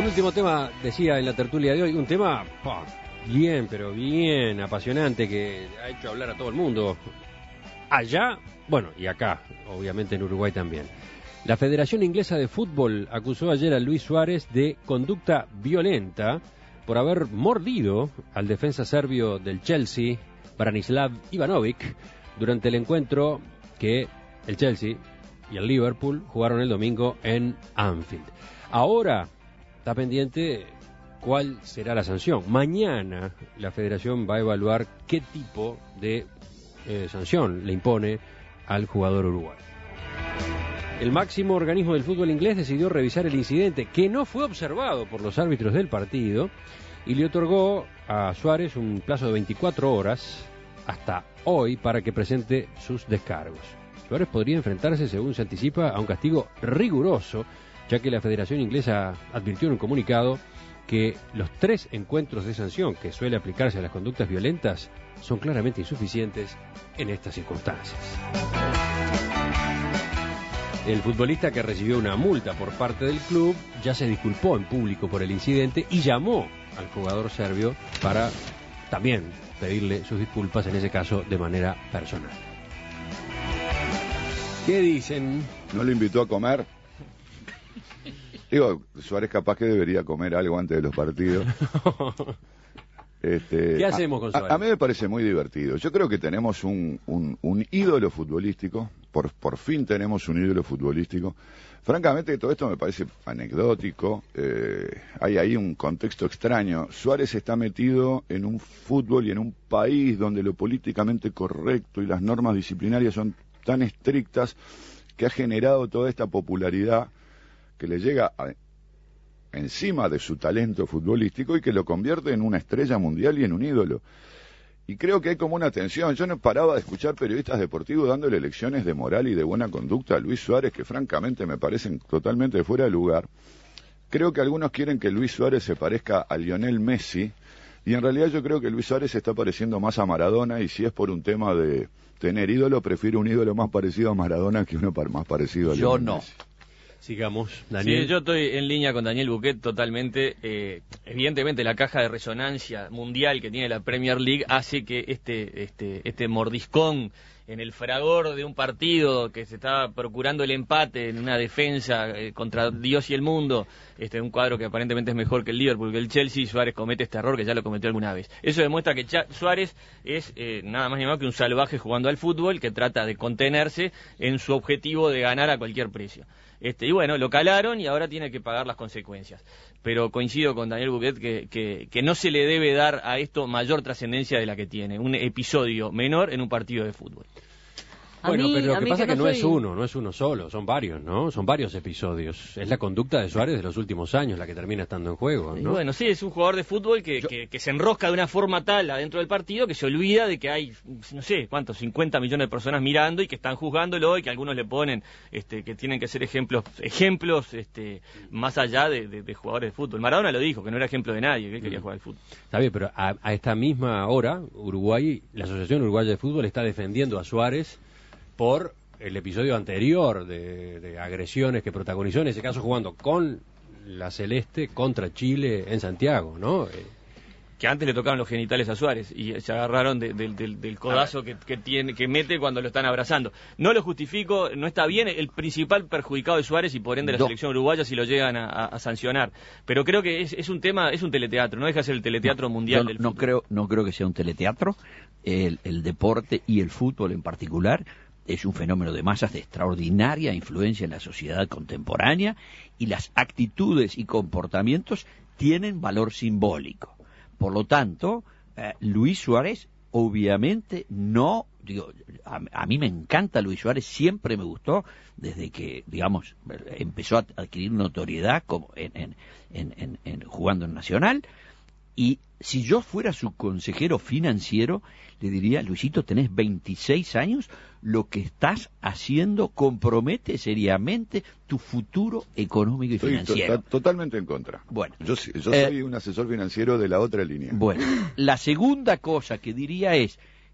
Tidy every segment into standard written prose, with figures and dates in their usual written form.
último tema, decía en la tertulia de hoy, un tema bien, pero bien apasionante que ha hecho hablar a todo el mundo. Allá, bueno, y acá, obviamente en Uruguay también. La Federación Inglesa de Fútbol acusó ayer a Luis Suárez de conducta violenta por haber mordido al defensa serbio del Chelsea, Branislav Ivanovic, durante el encuentro que el Chelsea y el Liverpool jugaron el domingo en Anfield. Ahora está pendiente cuál será la sanción. Mañana la Federación va a evaluar qué tipo de sanción le impone al jugador uruguayo. El máximo organismo del fútbol inglés decidió revisar el incidente, que no fue observado por los árbitros del partido, y le otorgó a Suárez un plazo de 24 horas hasta hoy para que presente sus descargos. Suárez podría enfrentarse, según se anticipa, a un castigo riguroso, ya que la Federación Inglesa advirtió en un comunicado que los 3 encuentros de sanción que suele aplicarse a las conductas violentas son claramente insuficientes en estas circunstancias. El futbolista, que recibió una multa por parte del club, ya se disculpó en público por el incidente y llamó al jugador serbio para también pedirle sus disculpas, en ese caso de manera personal. ¿Qué dicen? ¿No lo invitó a comer? Digo, Suárez capaz que debería comer algo antes de los partidos. ¿Qué hacemos con Suárez? A mí me parece muy divertido. Yo creo que tenemos un ídolo futbolístico. Por fin tenemos un ídolo futbolístico. Francamente, todo esto me parece anecdótico. Hay ahí un contexto extraño. Suárez está metido en un fútbol y en un país donde lo políticamente correcto y las normas disciplinarias son tan estrictas que ha generado toda esta popularidad que le llega encima de su talento futbolístico y que lo convierte en una estrella mundial y en un ídolo. Y creo que hay como una tensión. Yo no paraba de escuchar periodistas deportivos dándole lecciones de moral y de buena conducta a Luis Suárez, que francamente me parecen totalmente fuera de lugar. Creo que algunos quieren que Luis Suárez se parezca a Lionel Messi, y en realidad yo creo que Luis Suárez se está pareciendo más a Maradona, y si es por un tema de tener ídolo, prefiero un ídolo más parecido a Maradona que uno más parecido a Lionel Messi. Sigamos, Daniel. Sí, yo estoy en línea con Daniel Buquet totalmente. Evidentemente la caja de resonancia mundial que tiene la Premier League hace que este mordiscón en el fragor de un partido que se estaba procurando el empate en una defensa contra Dios y el mundo, un cuadro que aparentemente es mejor que el Liverpool, que el Chelsea, Suárez comete este error que ya lo cometió alguna vez. Eso demuestra que Suárez es nada más ni más que un salvaje jugando al fútbol que trata de contenerse en su objetivo de ganar a cualquier precio. Y bueno, lo calaron y ahora tiene que pagar las consecuencias. Pero coincido con Daniel Buquet que no se le debe dar a esto mayor trascendencia de la que tiene. Un episodio menor en un partido de fútbol. Bueno, pero lo que pasa es que no es uno solo, son varios, ¿no? Son varios episodios. Es la conducta de Suárez de los últimos años la que termina estando en juego, ¿no? Y bueno, sí, es un jugador de fútbol que se enrosca de una forma tal adentro del partido que se olvida de que hay, no sé, ¿cuántos? 50 millones de personas mirando y que están juzgándolo y que algunos le ponen que tienen que ser ejemplos más allá de jugadores de fútbol. Maradona lo dijo, que no era ejemplo de nadie, que él quería jugar al fútbol. Está bien, pero a esta misma hora, Uruguay, la Asociación Uruguaya de Fútbol está defendiendo a Suárez por el episodio anterior de agresiones que protagonizó, en ese caso jugando con la Celeste contra Chile en Santiago, ¿no? Que antes le tocaron los genitales a Suárez y se agarraron del codazo que mete cuando lo están abrazando. No lo justifico, no está bien, el principal perjudicado de Suárez y por ende la selección uruguaya si lo llegan a sancionar. Pero creo que es un tema, es un teleteatro, no deja de ser el teleteatro mundial del fútbol. No creo que sea un teleteatro, el deporte y el fútbol en particular es un fenómeno de masas de extraordinaria influencia en la sociedad contemporánea y las actitudes y comportamientos tienen valor simbólico. Por lo tanto, Luis Suárez obviamente no, a mí me encanta Luis Suárez, siempre me gustó desde que, digamos, empezó a adquirir notoriedad como jugando en Nacional. Y si yo fuera su consejero financiero, le diría, Luisito, tenés 26 años, lo que estás haciendo compromete seriamente tu futuro económico y financiero. Estoy totalmente en contra. Bueno, yo soy un asesor financiero de la otra línea. Bueno, la segunda cosa que diría es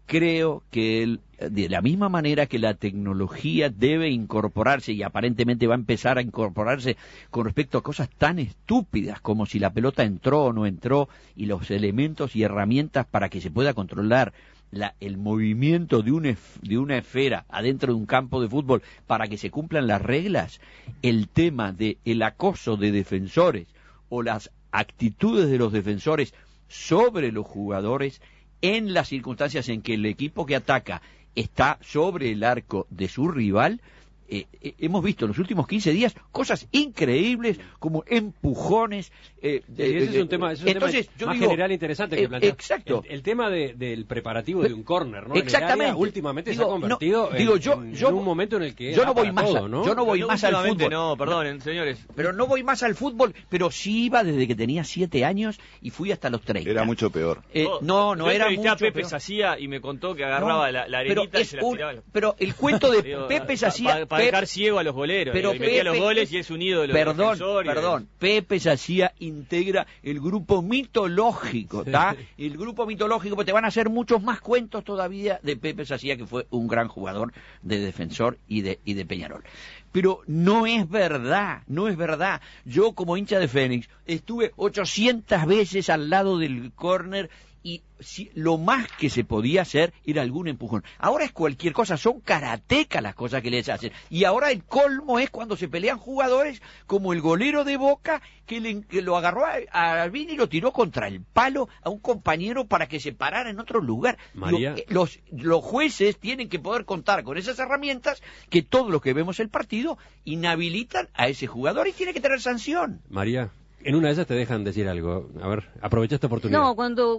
creo que de la misma manera que la tecnología debe incorporarse y aparentemente va a empezar a incorporarse con respecto a cosas tan estúpidas como si la pelota entró o no entró y los elementos y herramientas para que se pueda controlar el movimiento de una esfera adentro de un campo de fútbol para que se cumplan las reglas, el tema del acoso de defensores o las actitudes de los defensores sobre los jugadores en las circunstancias en que el equipo que ataca está sobre el arco de su rival. Hemos visto en los últimos 15 días cosas increíbles como empujones. Ese es un tema, entonces, más general interesante que plantea. Exacto. El tema del preparativo de un córner, ¿no? Exactamente. En el área, últimamente se ha convertido en un momento en el que yo no voy más al fútbol. No, perdonen, señores. Pero no voy más al fútbol, pero sí iba desde que tenía 7 años y fui hasta los 30. Era mucho peor. No era mucho a Pepe peor. Sacía y me contó que agarraba la arenita y se la tiraba. Pero el cuento de Pepe Sacía... Para dejar ciego a los goleros, pero y metía los goles y es un ídolo. Perdón, Pepe Sacía integra el grupo mitológico, ¿está? El grupo mitológico, porque te van a hacer muchos más cuentos todavía de Pepe Sacía, que fue un gran jugador de Defensor y de Peñarol. Pero no es verdad. Yo como hincha de Fénix estuve 800 veces al lado del córner y lo más que se podía hacer era algún empujón. Ahora es cualquier cosa, son karatecas las cosas que les hacen. Y ahora el colmo es cuando se pelean jugadores como el golero de Boca que lo agarró a Albini y lo tiró contra el palo a un compañero para que se parara en otro lugar. María. Los jueces tienen que poder contar con esas herramientas que todos los que vemos el partido inhabilitan a ese jugador y tiene que tener sanción. María, en una de esas te dejan decir algo. A ver, aprovecha esta oportunidad. No,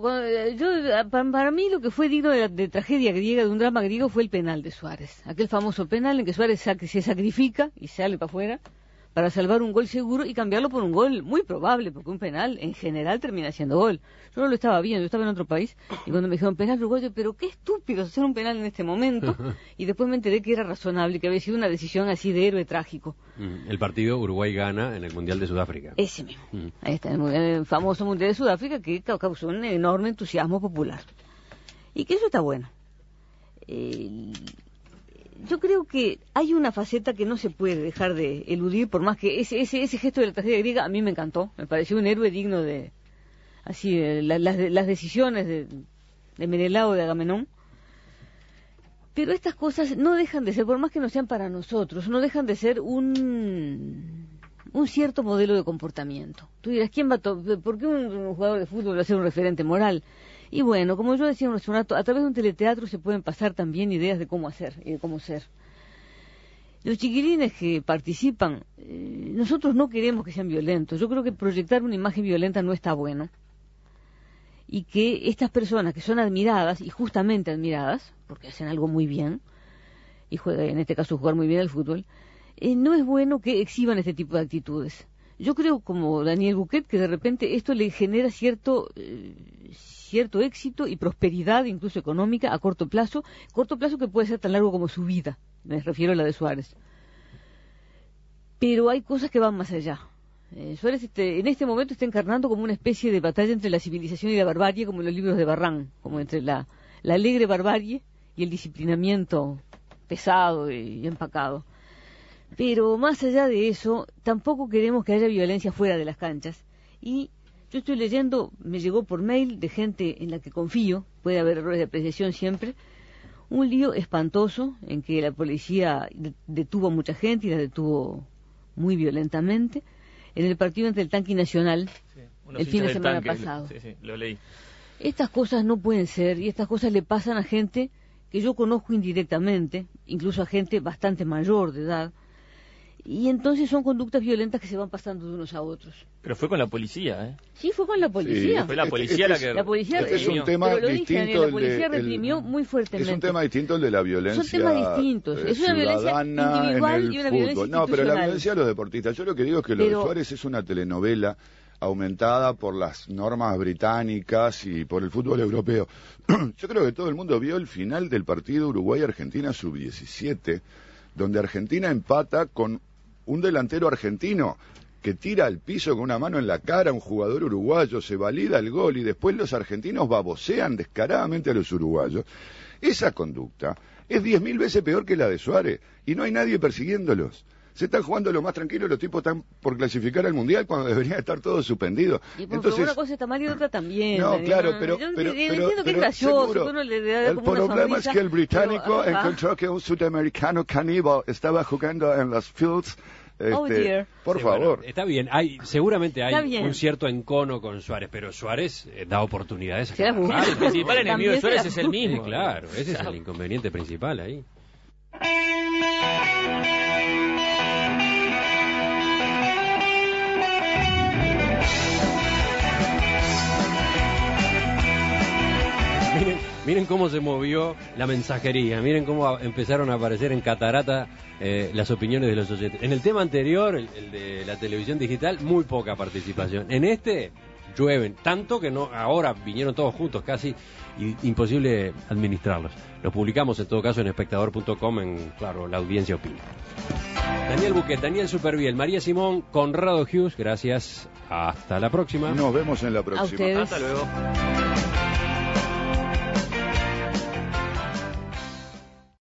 para mí lo que fue digno de tragedia griega, de un drama griego, fue el penal de Suárez. Aquel famoso penal en que Suárez se sacrifica y sale para afuera para salvar un gol seguro y cambiarlo por un gol muy probable, porque un penal en general termina siendo gol. Yo no lo estaba viendo, yo estaba en otro país, y cuando me dijeron penal uruguayo, pero qué estúpido hacer un penal en este momento, y después me enteré que era razonable, que había sido una decisión así de héroe trágico. El partido Uruguay gana en el Mundial de Sudáfrica. Ese mismo. Ahí está, el famoso Mundial de Sudáfrica que causó un enorme entusiasmo popular. Y que eso está bueno. Yo creo que hay una faceta que no se puede dejar de eludir, por más que ese gesto de la tragedia griega a mí me encantó, me pareció un héroe digno de las decisiones de Menelao, de Agamenón. Pero estas cosas no dejan de ser, por más que no sean para nosotros, no dejan de ser un cierto modelo de comportamiento. Tú dirás, ¿por qué un jugador de fútbol va a ser un referente moral? Y bueno, como yo decía hace un rato, a través de un teleteatro se pueden pasar también ideas de cómo hacer y de cómo ser. Los chiquilines que participan, nosotros no queremos que sean violentos. Yo creo que proyectar una imagen violenta no está bueno. Y que estas personas que son admiradas, y justamente admiradas, porque hacen algo muy bien, y en este caso jugar muy bien al fútbol, no es bueno que exhiban este tipo de actitudes. Yo creo, como Daniel Buquet, que de repente esto le genera cierto éxito y prosperidad, incluso económica, a corto plazo que puede ser tan largo como su vida, me refiero a la de Suárez. Pero hay cosas que van más allá. Suárez en este momento está encarnando como una especie de batalla entre la civilización y la barbarie, como en los libros de Barran, como entre la alegre barbarie y el disciplinamiento pesado y empacado. Pero más allá de eso, tampoco queremos que haya violencia fuera de las canchas. Y yo estoy leyendo, me llegó por mail de gente en la que confío, puede haber errores de apreciación siempre, un lío espantoso en que la policía detuvo a mucha gente y la detuvo muy violentamente en el partido entre el Tanque y Nacional, el fin de semana pasado. Sí, lo leí. Estas cosas no pueden ser, y estas cosas le pasan a gente que yo conozco indirectamente, incluso a gente bastante mayor de edad, y entonces son conductas violentas que se van pasando de unos a otros. Pero fue con la policía, ¿eh? Sí, fue con la policía. Sí, fue la policía la que... La policía es un tema distinto. La policía reprimió muy fuertemente. Es un tema distinto el de la violencia. Son temas distintos. Es una violencia individual y una violencia institucional. No, pero la violencia de los deportistas. Yo lo que digo es que lo de Suárez es una telenovela aumentada por las normas británicas y por el fútbol europeo. Yo creo que todo el mundo vio el final del partido Uruguay-Argentina sub-17, donde Argentina empata con un delantero argentino que tira al piso con una mano en la cara a un jugador uruguayo, se valida el gol y después los argentinos babosean descaradamente a los uruguayos. Esa conducta es 10.000 veces peor que la de Suárez y no hay nadie persiguiéndolos. Se están jugando lo más tranquilo, los tipos están por clasificar al Mundial cuando deberían estar todos suspendidos. Y porque una cosa está mal y otra también. No, claro, pero entiendo que es gracioso, que uno le da el como una problema es que el británico pero, encontró que un sudamericano caníbal estaba jugando en las fields. Por favor. Bueno, está bien, seguramente hay un cierto encono con Suárez, pero Suárez da oportunidades. El principal enemigo de Suárez es el mismo. Sí, claro, ese es el inconveniente principal ahí. Miren cómo se movió la mensajería, miren cómo empezaron a aparecer en catarata las opiniones de los oyentes. En el tema anterior, el de la televisión digital, muy poca participación. En este, llueven, tanto que no ahora vinieron todos juntos, casi imposible administrarlos. Los publicamos en todo caso en espectador.com, claro, la audiencia opina. Daniel Buquet, Daniel Superviel, María Simón, Conrado Hughes, gracias. Hasta la próxima. Nos vemos en la próxima. A ustedes. Hasta luego.